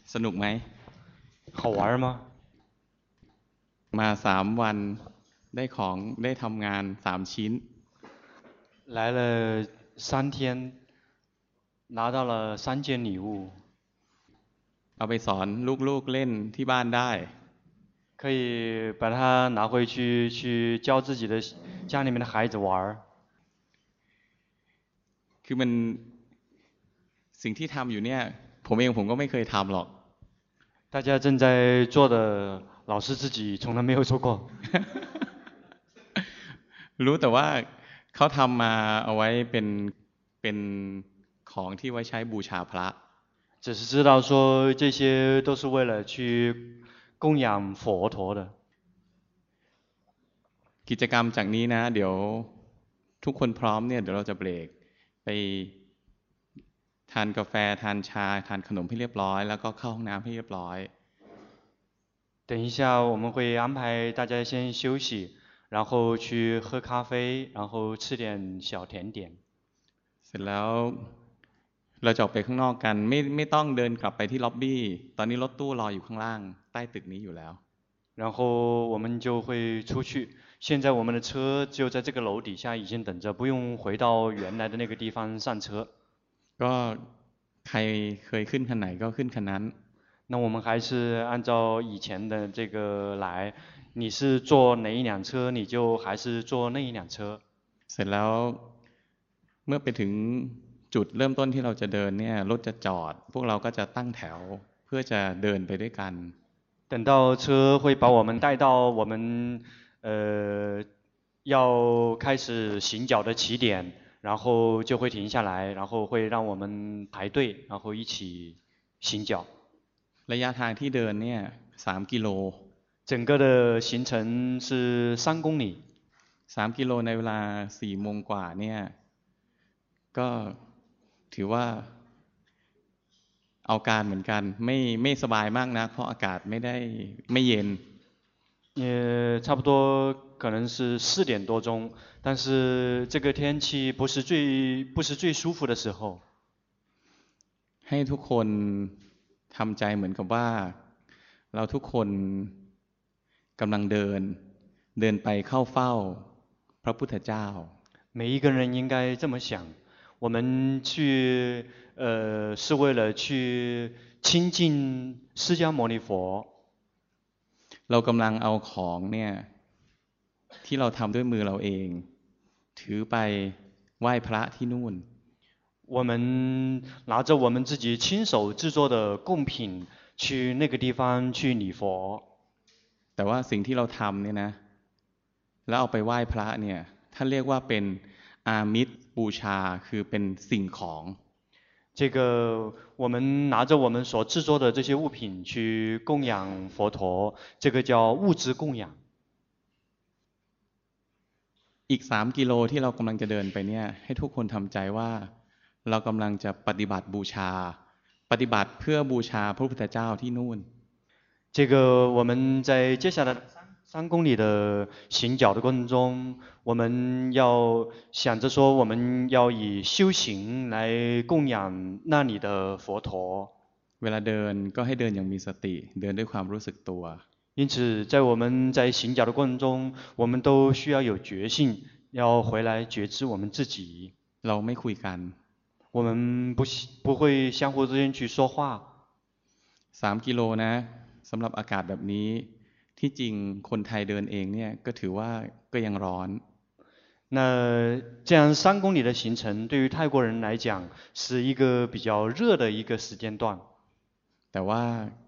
สนุกไหม好玩吗？ มา3 วันได้ของได้ทำงาน3 ชิ้น来了3天，拿到了3件礼物， เอาไปสอนลูกๆเล่นที่บ้านได้可以把它拿回去教自己的家里面的孩子玩。 คือมันสิ่งที่ทำอยู่เนี่ยผมก็ไม่เคยทำหรอก大家正在做的，老师自己从来没有做过。 รู้แต่ว่าเขาทำมาเอาไว้เป็นของที่ไว้ใช้บูชาพระ只是知道说这些都是为了去供养佛陀的。 กิจกรรมจากนี้นะเดี๋ยวทุกคนพร้อมเนี่ยเดี๋ยวเราจะเบรกไปทานกาแฟทานชาทานขนมให้เรียบร้อยแล้วก็เข้าห้องน้ำให้เรียบร้อย等一下我们会安排大家先休息，然后去喝咖啡，然后吃点小甜点。 เสร็จแล้วเราจะออกไปข้างนอกกันไม่ต้องเดินกลับไปที่ล็อบบี้ตอนนี้รถตู้รออยู่ข้างล่างใต้ตึกนี้อยู่แล้ว然后我们就会出去。现在我们的车就在这个楼底下已经等着，不用回到原来的那个地方上车。 ก็ใครเคยขึ้นคันไหนก็ขึ้นคันนั้น那我们还是按照以前的这个来，你是坐哪一辆车，你就还是坐那一辆车。 เสร็จแล้วเมื่อไปถึงจุดเริ่มต้นที่เราจะเดินเนี่ยรถจะจอดพวกเราก็จะตั้งแถวเพื่อจะเดินไปด้วยกัน等到车会把我们带到我们要开始行脚的起点，然后就会停下来，然后会让我们排队，然后一起行脚。 ระยะทางที่เดินเนี่ย3 กิโล整个的行程是3公里。 3 กิโลในเวลา4 โมงกว่าเนี่ยก็ถือว่าเอาการเหมือนกันไม่สบายมากนะเพราะอากาศไม่เย็น也差不多可能是4点多钟，但是这个天气不是最舒服的时候。 ให้ทุกคนทำใจเหมือนกับว่าเราทุกคนกำลังเดินไปเข้าเฝ้าพระพุทธเจ้า每一个人应该这么想，我们去是为了去亲近释迦牟尼佛。 เรากำลังเอาของเนี่ยที่เราทำด้วยมือเราเองถือไปไหว้พระที่นู่น我们拿着我们自己亲手制作的贡品去那个地方去礼佛。 แต่ว่าสิ่งที่เราทำเนี่ยนะแล้วเอาไปไหว้พระเนี่ยท่านเรียกว่าเป็นอามิสบูชาคือเป็นสิ่งของ这个我们拿着我们所制作的这些物品去供养佛陀，这个叫物质供养。 อีก3 กิโลที่เรากำลังจะเดินไปเนี่ยให้ทุกคนทำใจว่าเรากำลังจะปฏิบัติบูชาปฏิบัติเพื่อบูชาพระพุทธเจ้าที่นู่น这个我们在接下来的3公里的行脚的过程中，我们要想着说，我们要以修行来供养那里的佛陀。 เวลาเดินก็ให้เดินอย่างมีสติเดินด้วยความรู้สึกตัว因此，在我们在行脚的过程中，我们都需要有觉性，要回来觉知我们自己。 เราไม่คุยกัน我们不会相互之间去说话。 3 กิโลนะสำหรับอากาศแบบนี้ที่จริงคนไทยเดินเองเนี่ยก็ถือว่าก็ยังร้อน那这样3公里的行程，对于泰国人来讲，是一个比较热的一个时间段。 แต่ว่า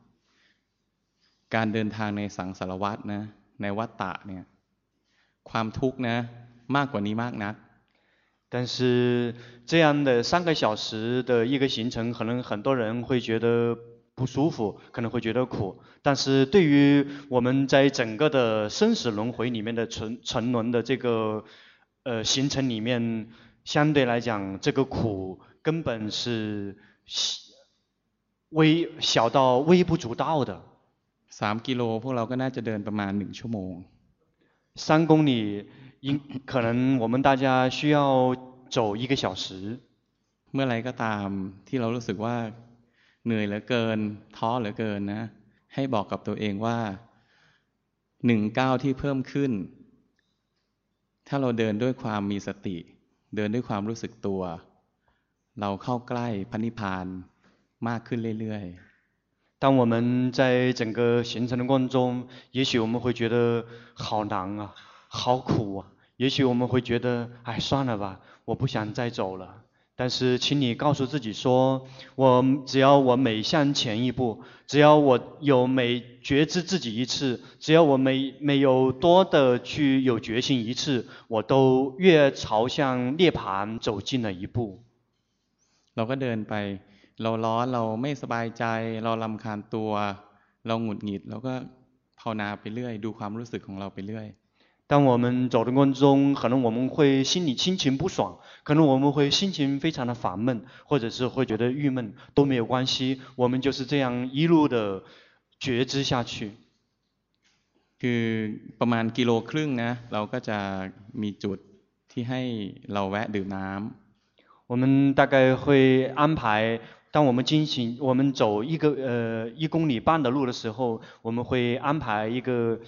การเดินทางในสังสารวัฏนะในวัฏฏะเนี่ยความทุกข์นะมากกว่านี้มากนัก但是这样的3个小时的一个行程，可能很多人会觉得不舒服，可能会觉得苦。但是对于我们在整个的生死轮回里面的沉沦的这个行程里面，相对来讲，这个苦根本是小到微不足道的。 3 กิโลพวกเราก็น่าจะเดินประมาณ1 ชั่วโมง 3公里可能我们大家需要走1个小时。 เมื่อไรก็ตามที่เรารู้สึกว่าเหนื่อยเหลือเกินท้อเหลือเกินนะให้บอกกับตัวเองว่า1 ก้าวที่เพิ่มขึ้นถ้าเราเดินด้วยความมีสติเดินด้วยความรู้สึกตัวเราเข้าใกล้พระนิพพานมากขึ้นเรื่อยๆ当我们在整个行程的过程中，也许我们会觉得好难啊，好苦啊，也许我们会觉得，哎，算了吧，我不想再走了。但是，请你告诉自己说，只要我每向前一步，只要我有每觉知自己一次，只要我每有多的去有决心一次，我都越朝向涅槃走近了一步。 เราก็เดินไปเราร้อนเราไม่สบายใจเรารำคาญตัวเราหงุดหงิดเราก็ภาวนาไปเรื่อยดูความรู้สึกของเราไปเรื่อย当我们走的过程中，可能我们会心情不爽，可能我们会心情非常的烦闷，或者是会觉得郁闷，都没有关系，我们就是这样一路的觉知下去。 คือประมาณ1.5 กิโลนะเราก็จะมีจุดที่ให้เราแวะดื่มน้ำ我们大概会安排，当我们走1公里半的路的时候，我们会安排一个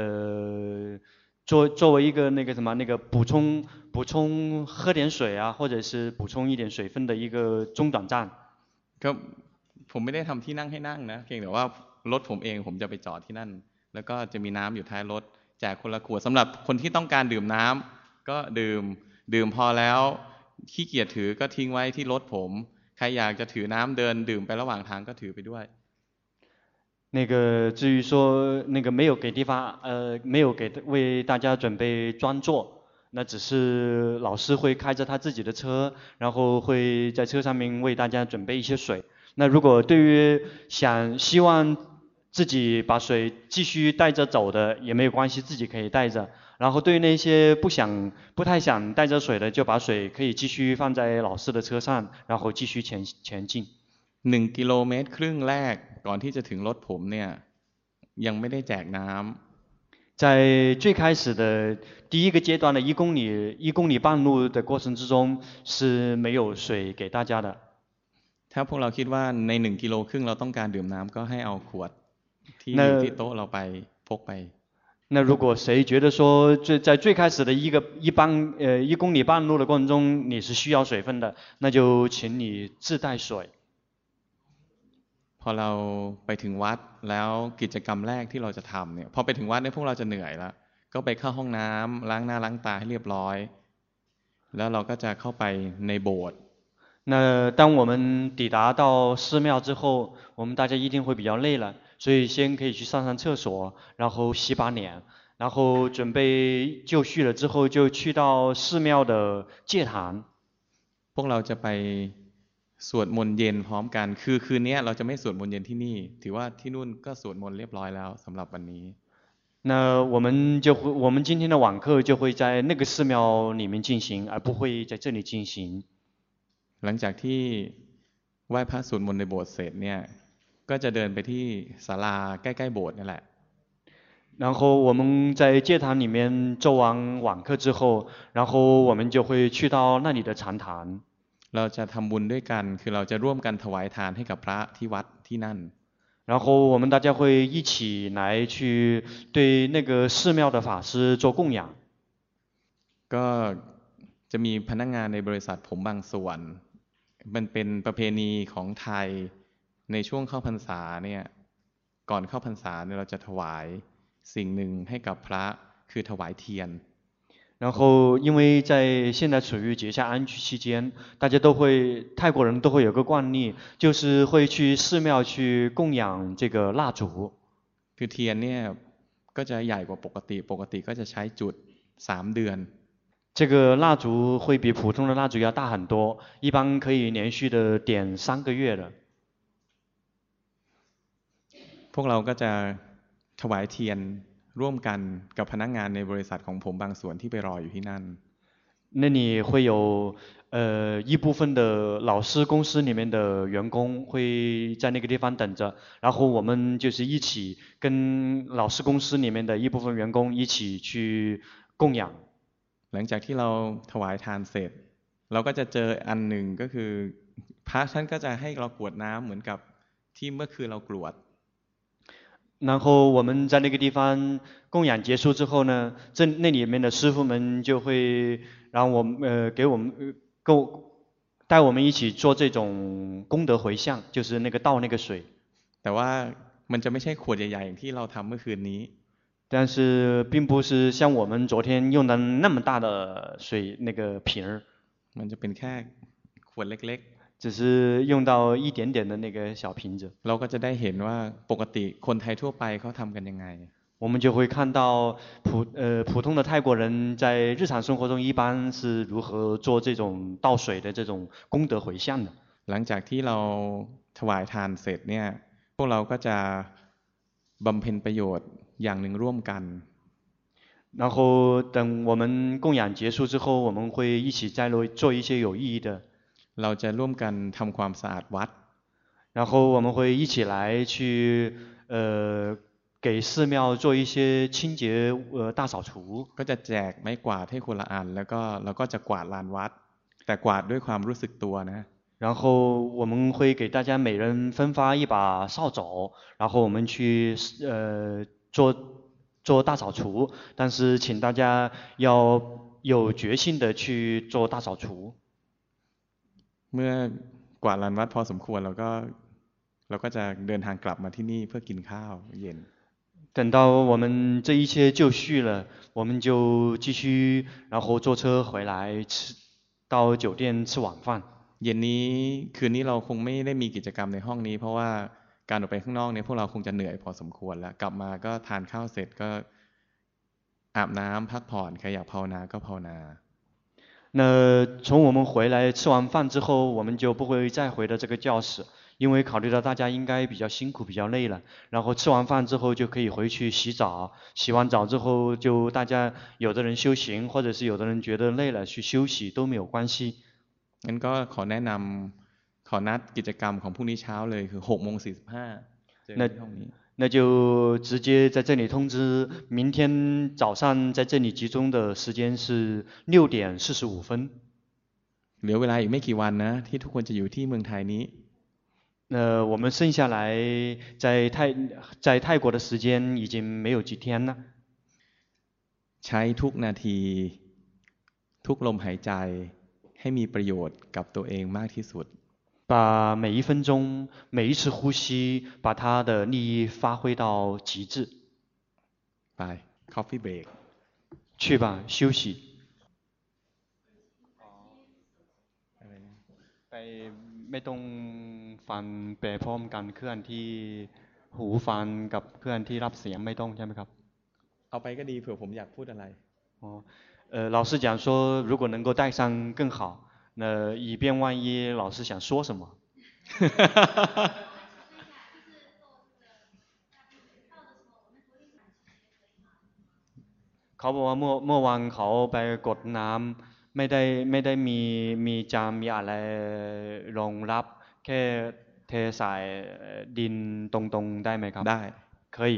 作为一个那个什么那个补充喝点水啊，或者是补充一点水分的一个中转站。 ก็ผมไม่ได้ทำที่นั่งให้นั่งนะเพียงแต่ว่ารถผมเองผมจะไปจอดที่นั่นแล้วก็จะมีน้ำอยู่ท้ายรถแจกคนละขวดสำหรับคนที่ต้องการดื่มน้ำก็ดื่มพอแล้วขี้เกียจถือก็ทิ้งไว้ที่รถผมใครอยากจะถือน้ำเดินดื่มไประหว่างทางก็ถือไปด้วย那个至于说那个没有为大家准备专座，那只是老师会开着他自己的车，然后会在车上面为大家准备一些水。那如果对于希望自己把水继续带着走的也没有关系，自己可以带着。然后对于那些不太想带着水的，就把水可以继续放在老师的车上，然后继续前进。 1.5 กิโลแรกก่อนที่จะถึงรถผมเนี่ยยังไม่ได้แจกน้ำ在最开始的第一个阶段的1公里半路的过程之中是没有水给大家的。 ถ้าพวกเราคิดว่าใน1.5 กิโลเราต้องการดื่มน้ำก็ให้เอาขวดที่อยู่ที่โต๊ะเราไปพกไป那如果谁觉得说在最开始的1公里半路的过程中你是需要水分的，那就请你自带水。 พอเราไปถึงวัดแล้วกิจกรรมแรกที่เราจะทำเนี่ยพอไปถึงวัดเนี่ยพวกเราจะเหนื่อยแล้วก็ไปเข้าห้องน้ำล้างหน้าล้างตาให้เรียบร้อยแล้วเราก็จะเข้าไปในโบสถ์那当我们抵达到寺庙之后，我们大家一定会比较累了，所以先可以去上厕所，然后洗把脸，然后准备就绪了之后就去到寺庙的戒坛。 พวกเราจะไปสวดมนต์เย็นพร้อมกันคือคืนนี้เราจะไม่สวดมนต์เย็นที่นี่ถือว่าที่นู่นก็สวดมนต์เรียบร้อยแล้วสำหรับวันนี้那我们今天的晚课就会在那个寺庙里面进行，而不会在这里进行。 หลังจากที่ไหว้พระสวดมนต์ในโบสถ์เสร็จเนี่ยก็จะเดินไปที่ศาลาใกล้ๆโบสถ์นี่แหละ然后我们在戒坛里面做完晚课之后，然后我们就会去到那里的禅坛。 เราจะทำบุญด้วยกันคือเราจะร่วมกันถวายทานให้กับพระที่วัดที่นั่น然后我们大家会一起来去对那个寺庙的法师做供养。 ก็จะมีพนักงานในบริษัทผมบางส่วนมันเป็นประเพณีของไทยในช่วงเข้าพรรษาเนี่ยก่อนเข้าพรรษาเนี่ยเราจะถวายสิ่งหนึ่งให้กับพระคือถวายเทียน然后，因为在现在处于节下安居期间，泰国人都会有个惯例，就是会去寺庙去供养这个蜡烛。 คือเทียนเนี่ยก็จะใหญ่กว่าปกติก็จะใช้จุด3 เดือน这个蜡烛会比普通的蜡烛要大很多，一般可以连续的点3个月的。 พวกเราก็จะถวายเทียนร่วมกันกับพนักงานในบริษัทของผมบางส่วนที่ไปรออยู่ที่นั่น那里会有一部分的老师公司里面的员工会在那个地方等着，然后我们就是一起跟老师公司里面的一部分员工一起去供养。 หลังจากที่เราถวายทานเสร็จเราก็จะเจออันหนึ่งก็คือพระท่านก็จะให้เรากรวดน้ำเหมือนกับที่เมื่อคืนเรากรวด然后我们在那个地方供养结束之后呢，那里面的师傅们就会让我们给我们带我们一起做这种功德回向，就是那个倒那个水。 แต่ว่ามันจะไม่ใช่ขวดใหญ่ๆอย่างที่เราทำเมื่อคืนนี้但是并不是像我们昨天用的那么大的水那个瓶儿， มันจะเป็นแค่ขวดเล็ก只是用到一点点的那个小瓶子。 ๆเราก็จะได้เห็นว่าปกติคนไทยทั่วไปเขาทำกันยังไง我们就会看到普通的泰国人在日常生活中一般是如何做这种倒水的这种功德回向的。 หลังจากที่เราถวายทานเสร็จเนี่ยพวกเราก็จะบำเพ็ญประโยชน์อย่างหนึ่งร่วมกัน然后等我们供养结束之后，我们会一起再做一些有意义的。 เราจะร่วมกันทำความสะอาดวัด然后我们会一起来去给寺庙做一些清洁大扫除。 ก็จะแจกไม้กวาดให้คนละอันแล้วก็เราก็จะกวาดลานวัดแต่กวาดด้วยความรู้สึกตัวนะ然后我们会给大家每人分发一把扫帚，然后我们去做大扫除，但是请大家要有决心的去做大扫除。 เมื่อกวาดลานวัดพอสมควรเราก็จะเดินทางกลับมาที่นี่เพื่อกินข้าวเย็น等到我们这一切就绪了，我们就继续，然后坐车回来到酒店吃晚饭。 เย็นนี้คืนนี้เราคงไม่ได้มีกิจกรรมในห้องนี้เพราะว่าการออกไปข้างนอกเนี่ยพวกเราคงจะเหนื่อยพอสมควรแล้วกลับมาก็ทานข้าวเสร็จก็อาบน้ำพักผ่อนใครอยากภาวนาก็ภาวนา那从我们回来吃完饭之后，我们就不会再回到这个教室，因为考虑到大家应该比较辛苦、比较累了，然后吃完饭之后就可以回去洗澡，洗完澡之后就大家有的人修行，或者是有的人觉得累了去休息都没有关系。 งั้นก็ขอแนะนำขอนัดกิจกรรมของพรุ่งนี้เช้าเลยคือ6:45เจอที่ห้องนี้那就直接在这里通知，明天早上在这里集中的时间是6:45。 เหลือเวลาอีกไม่กี่วันนะที่ทุกคนจะอยู่ที่เมืองไทยนี้我们剩下来在泰国的时间已经没有几天了。 ใช้ทุกนาทีทุกลมหายใจให้มีประโยชน์กับตัวเองมากที่สุด把每一分钟、每一次呼吸，把它的利益发挥到极致。 ไป coffee break 去吧，休息。ไปไม่ต้องฟันไปพร้อมกันเคลื่อนที่หูฟันกับเคลื่อนที่รับเสียงไม่ต้องใช่ไหมครับเอาไปก็ดีเผื่อผมอยากพูดอะไร老师讲说如果能够带上更好那以便万一老师想说什么เขาบอกว่าเมื่อวานเขาไปกดน้ำไม่ได้มีจานมีอะไรรองรับแค่เทใส่ดินตรงๆได้ไหมครับได้可以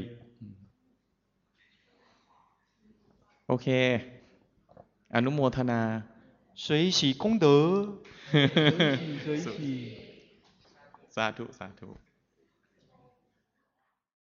โอเคอนุโมทนา随喜功德随喜สาธุสาธุ